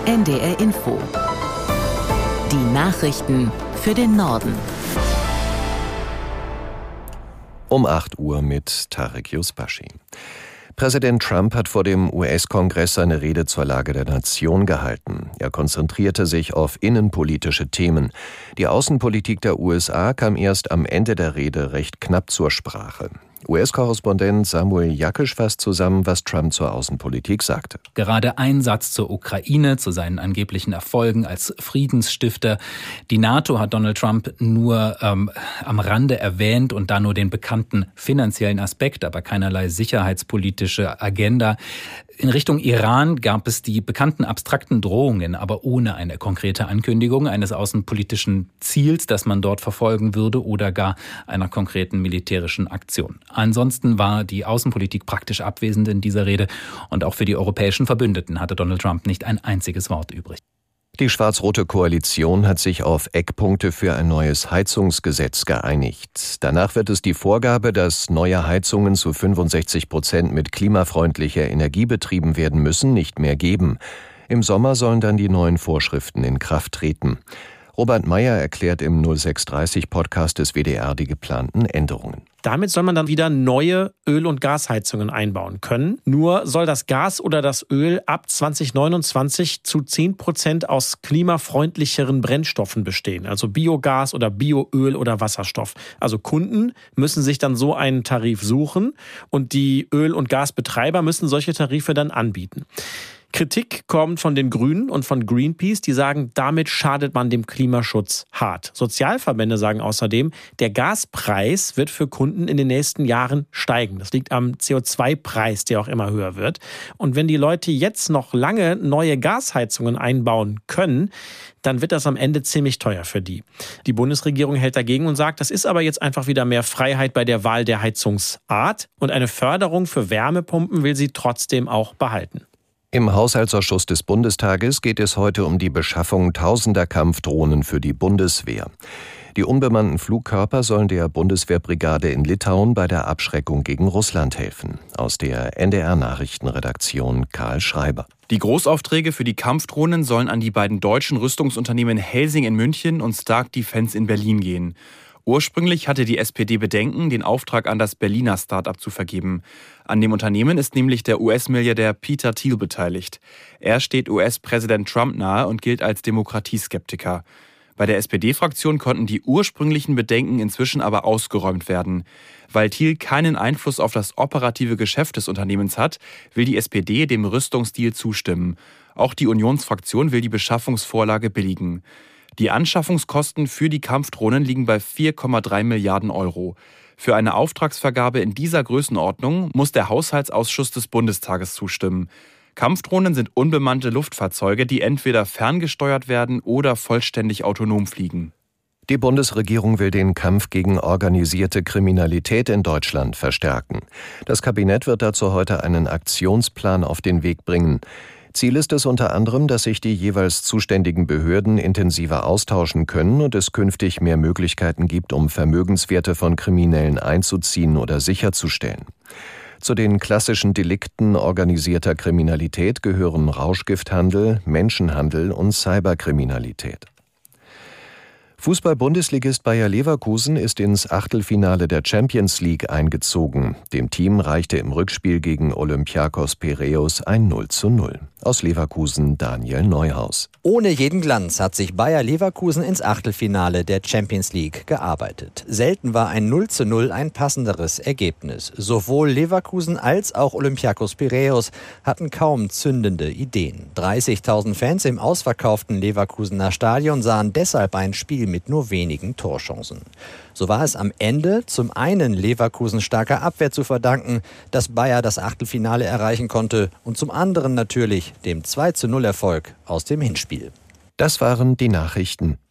NDR Info. Die Nachrichten für den Norden. Um 8 Uhr mit Tarek Yusbashi. Präsident Trump hat vor dem US-Kongress seine Rede zur Lage der Nation gehalten. Er konzentrierte sich auf innenpolitische Themen. Die Außenpolitik der USA kam erst am Ende der Rede recht knapp zur Sprache. US-Korrespondent Samuel Jakisch fasst zusammen, was Trump zur Außenpolitik sagte. Gerade ein Satz zur Ukraine, zu seinen angeblichen Erfolgen als Friedensstifter. Die NATO hat Donald Trump nur am Rande erwähnt und da nur den bekannten finanziellen Aspekt, aber keinerlei sicherheitspolitische Agenda. In Richtung Iran gab es die bekannten abstrakten Drohungen, aber ohne eine konkrete Ankündigung eines außenpolitischen Ziels, das man dort verfolgen würde oder gar einer konkreten militärischen Aktion. Ansonsten war die Außenpolitik praktisch abwesend in dieser Rede und auch für die europäischen Verbündeten hatte Donald Trump nicht ein einziges Wort übrig. Die schwarz-rote Koalition hat sich auf Eckpunkte für ein neues Heizungsgesetz geeinigt. Danach wird es die Vorgabe, dass neue Heizungen zu 65% mit klimafreundlicher Energie betrieben werden müssen, nicht mehr geben. Im Sommer sollen dann die neuen Vorschriften in Kraft treten. Robert Meyer erklärt im 0630-Podcast des WDR die geplanten Änderungen. Damit soll man dann wieder neue Öl- und Gasheizungen einbauen können. Nur soll das Gas oder das Öl ab 2029 zu 10% aus klimafreundlicheren Brennstoffen bestehen. Also Biogas oder Bioöl oder Wasserstoff. Also Kunden müssen sich dann so einen Tarif suchen und die Öl- und Gasbetreiber müssen solche Tarife dann anbieten. Kritik kommt von den Grünen und von Greenpeace, die sagen, damit schadet man dem Klimaschutz hart. Sozialverbände sagen außerdem, der Gaspreis wird für Kunden in den nächsten Jahren steigen. Das liegt am CO2-Preis, der auch immer höher wird. Und wenn die Leute jetzt noch lange neue Gasheizungen einbauen können, dann wird das am Ende ziemlich teuer für die. Die Bundesregierung hält dagegen und sagt, das ist aber jetzt einfach wieder mehr Freiheit bei der Wahl der Heizungsart und eine Förderung für Wärmepumpen will sie trotzdem auch behalten. Im Haushaltsausschuss des Bundestages geht es heute um die Beschaffung tausender Kampfdrohnen für die Bundeswehr. Die unbemannten Flugkörper sollen der Bundeswehrbrigade in Litauen bei der Abschreckung gegen Russland helfen. Aus der NDR-Nachrichtenredaktion Karl Schreiber. Die Großaufträge für die Kampfdrohnen sollen an die beiden deutschen Rüstungsunternehmen Helsing in München und Stark Defence in Berlin gehen. Ursprünglich hatte die SPD Bedenken, den Auftrag an das Berliner Start-up zu vergeben. An dem Unternehmen ist nämlich der US-Milliardär Peter Thiel beteiligt. Er steht US-Präsident Trump nahe und gilt als Demokratieskeptiker. Bei der SPD-Fraktion konnten die ursprünglichen Bedenken inzwischen aber ausgeräumt werden. Weil Thiel keinen Einfluss auf das operative Geschäft des Unternehmens hat, will die SPD dem Rüstungsdeal zustimmen. Auch die Unionsfraktion will die Beschaffungsvorlage billigen. Die Anschaffungskosten für die Kampfdrohnen liegen bei 4,3 Milliarden Euro. Für eine Auftragsvergabe in dieser Größenordnung muss der Haushaltsausschuss des Bundestages zustimmen. Kampfdrohnen sind unbemannte Luftfahrzeuge, die entweder ferngesteuert werden oder vollständig autonom fliegen. Die Bundesregierung will den Kampf gegen organisierte Kriminalität in Deutschland verstärken. Das Kabinett wird dazu heute einen Aktionsplan auf den Weg bringen. Ziel ist es unter anderem, dass sich die jeweils zuständigen Behörden intensiver austauschen können und es künftig mehr Möglichkeiten gibt, um Vermögenswerte von Kriminellen einzuziehen oder sicherzustellen. Zu den klassischen Delikten organisierter Kriminalität gehören Rauschgifthandel, Menschenhandel und Cyberkriminalität. Fußball-Bundesligist Bayer Leverkusen ist ins Achtelfinale der Champions League eingezogen. Dem Team reichte im Rückspiel gegen Olympiakos Piräus ein 0:0. Aus Leverkusen Daniel Neuhaus. Ohne jeden Glanz hat sich Bayer Leverkusen ins Achtelfinale der Champions League gearbeitet. Selten war ein 0:0 ein passenderes Ergebnis. Sowohl Leverkusen als auch Olympiakos Piräus hatten kaum zündende Ideen. 30.000 Fans im ausverkauften Leverkusener Stadion sahen deshalb ein Spiel mit nur wenigen Torchancen. So war es am Ende zum einen Leverkusen starker Abwehr zu verdanken, dass Bayer das Achtelfinale erreichen konnte und zum anderen natürlich dem 2:0 Erfolg aus dem Hinspiel. Das waren die Nachrichten.